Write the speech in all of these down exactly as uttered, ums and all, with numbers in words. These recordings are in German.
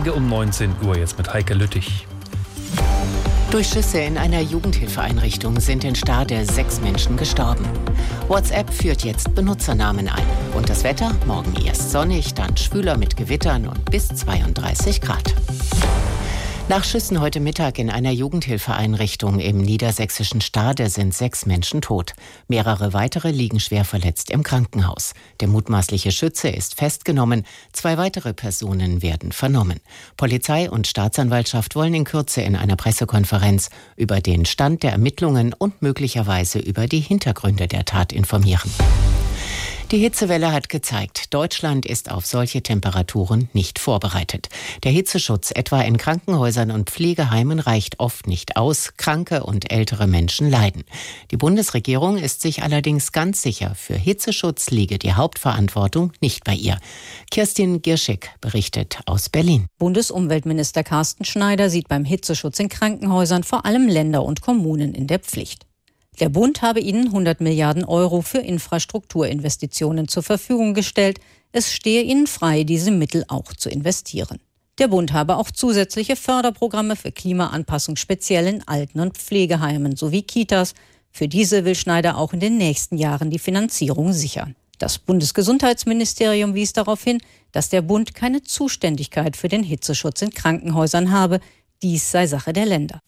Nachrichtenüberschläge um neunzehn Uhr, jetzt mit Heike Lüttich. Durch Schüsse in einer Jugendhilfeeinrichtung sind in Stade sechs Menschen gestorben. WhatsApp führt jetzt Benutzernamen ein. Und das Wetter? Morgen erst sonnig, dann schwüler mit Gewittern und bis zweiunddreißig Grad. Nach Schüssen heute Mittag in einer Jugendhilfeeinrichtung im niedersächsischen Stade sind sechs Menschen tot. Mehrere weitere liegen schwer verletzt im Krankenhaus. Der mutmaßliche Schütze ist festgenommen. Zwei weitere Personen werden vernommen. Polizei und Staatsanwaltschaft wollen in Kürze in einer Pressekonferenz über den Stand der Ermittlungen und möglicherweise über die Hintergründe der Tat informieren. Die Hitzewelle hat gezeigt, Deutschland ist auf solche Temperaturen nicht vorbereitet. Der Hitzeschutz etwa in Krankenhäusern und Pflegeheimen reicht oft nicht aus. Kranke und ältere Menschen leiden. Die Bundesregierung ist sich allerdings ganz sicher, für Hitzeschutz liege die Hauptverantwortung nicht bei ihr. Kirstin Gierschik berichtet aus Berlin. Bundesumweltminister Carsten Schneider sieht beim Hitzeschutz in Krankenhäusern vor allem Länder und Kommunen in der Pflicht. Der Bund habe ihnen hundert Milliarden Euro für Infrastrukturinvestitionen zur Verfügung gestellt. Es stehe ihnen frei, diese Mittel auch zu investieren. Der Bund habe auch zusätzliche Förderprogramme für Klimaanpassung speziell in Alten- und Pflegeheimen sowie Kitas. Für diese will Schneider auch in den nächsten Jahren die Finanzierung sichern. Das Bundesgesundheitsministerium wies darauf hin, dass der Bund keine Zuständigkeit für den Hitzeschutz in Krankenhäusern habe. Dies sei Sache der Länder.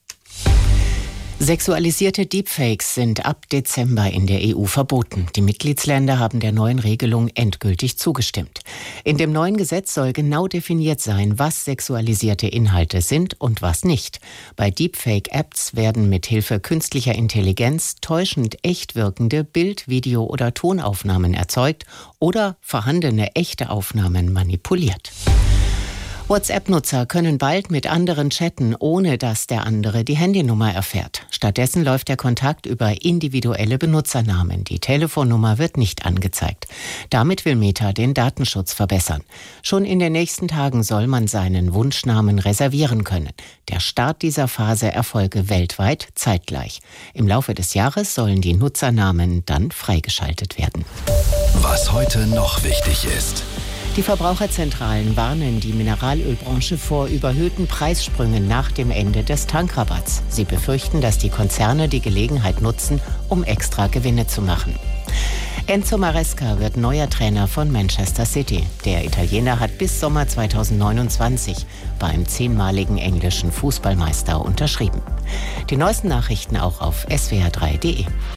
Sexualisierte Deepfakes sind ab Dezember in der E U verboten. Die Mitgliedsländer haben der neuen Regelung endgültig zugestimmt. In dem neuen Gesetz soll genau definiert sein, was sexualisierte Inhalte sind und was nicht. Bei Deepfake-Apps werden mit Hilfe künstlicher Intelligenz täuschend echt wirkende Bild-, Video- oder Tonaufnahmen erzeugt oder vorhandene echte Aufnahmen manipuliert. WhatsApp-Nutzer können bald mit anderen chatten, ohne dass der andere die Handynummer erfährt. Stattdessen läuft der Kontakt über individuelle Benutzernamen. Die Telefonnummer wird nicht angezeigt. Damit will Meta den Datenschutz verbessern. Schon in den nächsten Tagen soll man seinen Wunschnamen reservieren können. Der Start dieser Phase erfolge weltweit zeitgleich. Im Laufe des Jahres sollen die Nutzernamen dann freigeschaltet werden. Was heute noch wichtig ist. Die Verbraucherzentralen warnen die Mineralölbranche vor überhöhten Preissprüngen nach dem Ende des Tankrabatts. Sie befürchten, dass die Konzerne die Gelegenheit nutzen, um extra Gewinne zu machen. Enzo Maresca wird neuer Trainer von Manchester City. Der Italiener hat bis Sommer zweitausendneunundzwanzig beim zehnmaligen englischen Fußballmeister unterschrieben. Die neuesten Nachrichten auch auf S W R drei punkt de.